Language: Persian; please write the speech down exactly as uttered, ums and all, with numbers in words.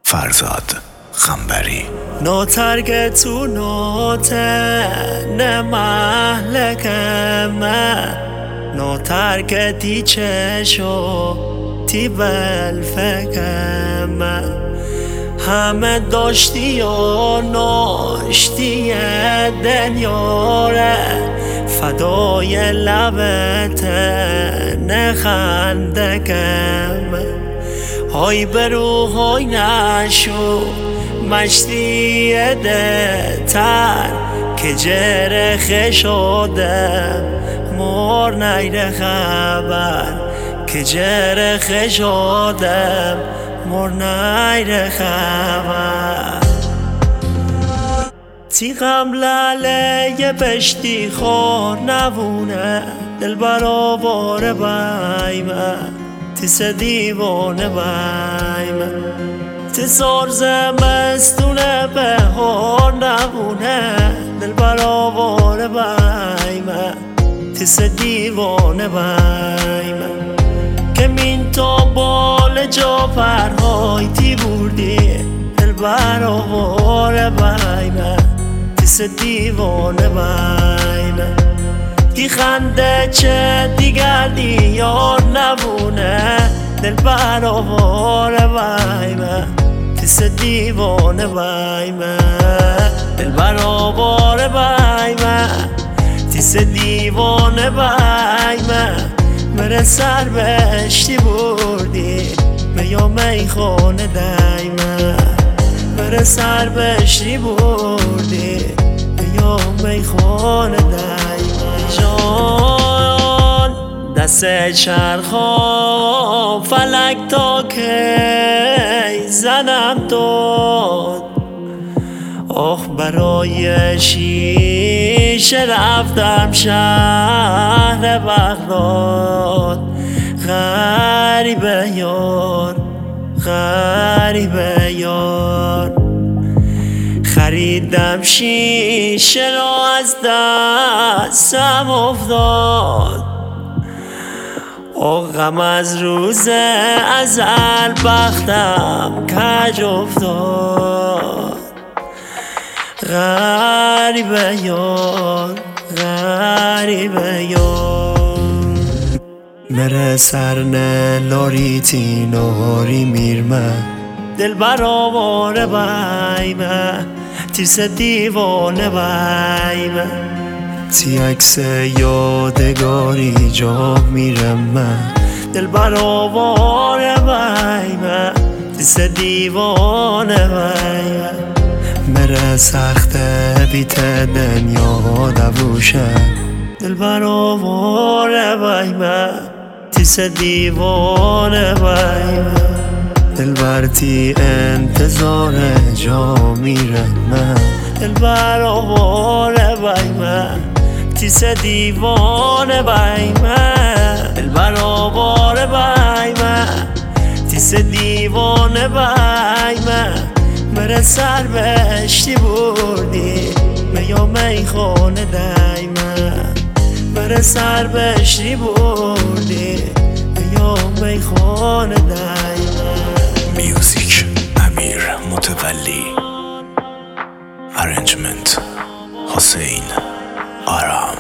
فرزاد خنبری. ناترک تو ناتن محلکم ناترک تی چشو تی بلفکم همه داشتی و ناشتی دنیاره فدای لبت نخندکم های برو های نشو مشتی دتر که جرخه شدم مور نیره خبر که جرخه شدم مور نیره خبر تیغم لاله بشتی خور نبونه دل برآواره بایمه تیس دیوانه بایمه تیسار زمستونه بهار نبونه دل برآواره بایمه تیس دیوانه بایمه که مین تا بال جا پرهای تی بردی دل برآواره بایمه تیس دیوانه بایمه کی خنده چه دیگر دیار نبونه دل برآواره بایمه تیس دیوانه بایمه دل برآواره بایمه تیس دیوانه بایمه مره سر بهشتی بردی میا میخانه دایمه مره سر بهشتی بردی میا میخانه دایمه جان دست چرخا فلک تا که زنم داد آخ برای شیشه رفتم شهر بغداد غریبه یار غریبه یار خریدم شیشه را از دستم افتاد آه غم از روز ازل بختم کج افتاد غریبه یار غریبه یار مره سرنه لاریتی ناری میرمه دل برآواره بایمه تیس دیوانه بایمه تی عکس یادگاری جا میرمه دل برآواره بایمه تیس دیوانه بایمه مره سخت بیت دنیا دبوشه دل برآواره بایمه تیس دیوانه بایمه دل برتی انتظار جا میرمه دل برآواره بایمه تیس دیوانه بایمه دل برآواره بایمه تیس دیوانه بایمه مره سر بهشتی بردی میا میخانه دایمه مره سر بهشتی بردی میا میخانه دایمه. میوزیک امیر متولی، ارنجمنت حسین آرام.